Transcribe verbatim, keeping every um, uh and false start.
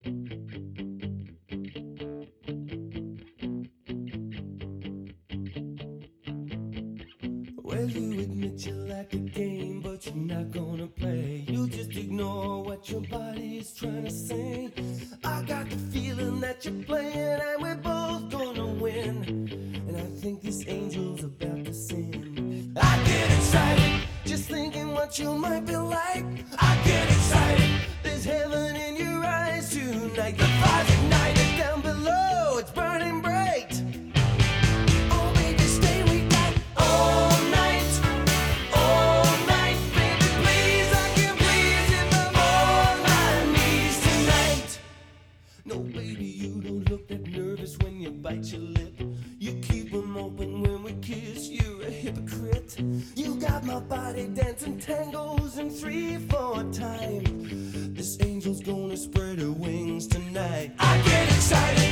Well, you admit you like the game, but you're not gonna play. You just ignore what your body's trying to say. I got the feeling that you're playing and we're both gonna win. And I think this angel's about to sin. I get excited just thinking what you might be like. I get excited, there's heaven in your eyes tonight. The fire's ignited down below, it's burning bright. Oh baby, stay, we got all night, all night. Baby, please, I can please if I'm on my knees tonight. No baby, you don't look that nervous when you bite your lip. You keep them open when we kiss, you're a hypocrite. You got my body dancing tangos in three, four time. This angel's gonna spread her wings tonight. I get excited